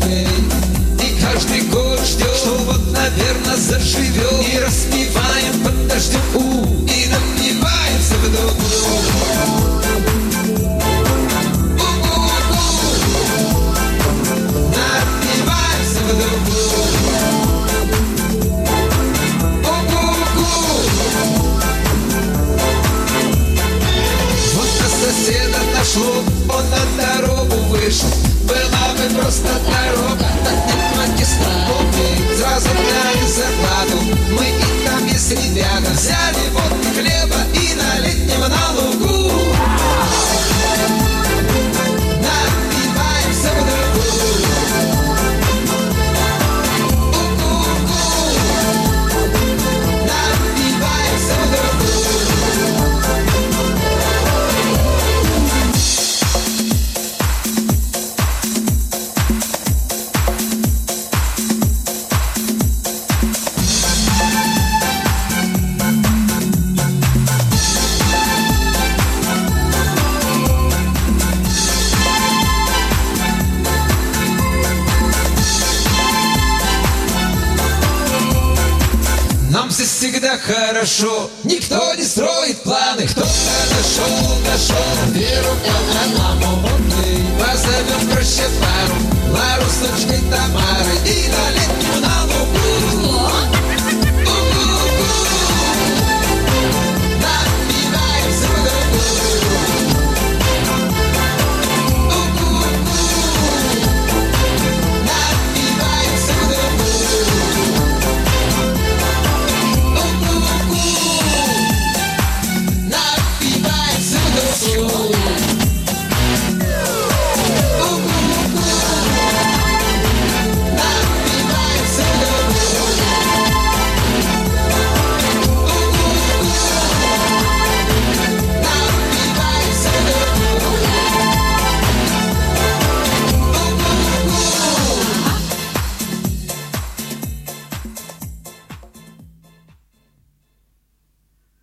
окей. И каждый год ждет, что вот, наверное, заживет. И распеваем под дождем и напиваемся в дугу. Напиваемся в дугу. Вот на соседа нашло, он на дорогу вышел. Была бы просто дорога, так нет магистрали. Сразу дали зарплату, мы и там есть ребята. Взяли водки хлеба и налить небо на лугу. Напиваемся в дугу. Напиваемся в дугу. Нам здесь всегда хорошо, никто не строит планы. Кто-то дошел, веру Адаму. Позовем проще пару, Лару с дочкой Тамары и налить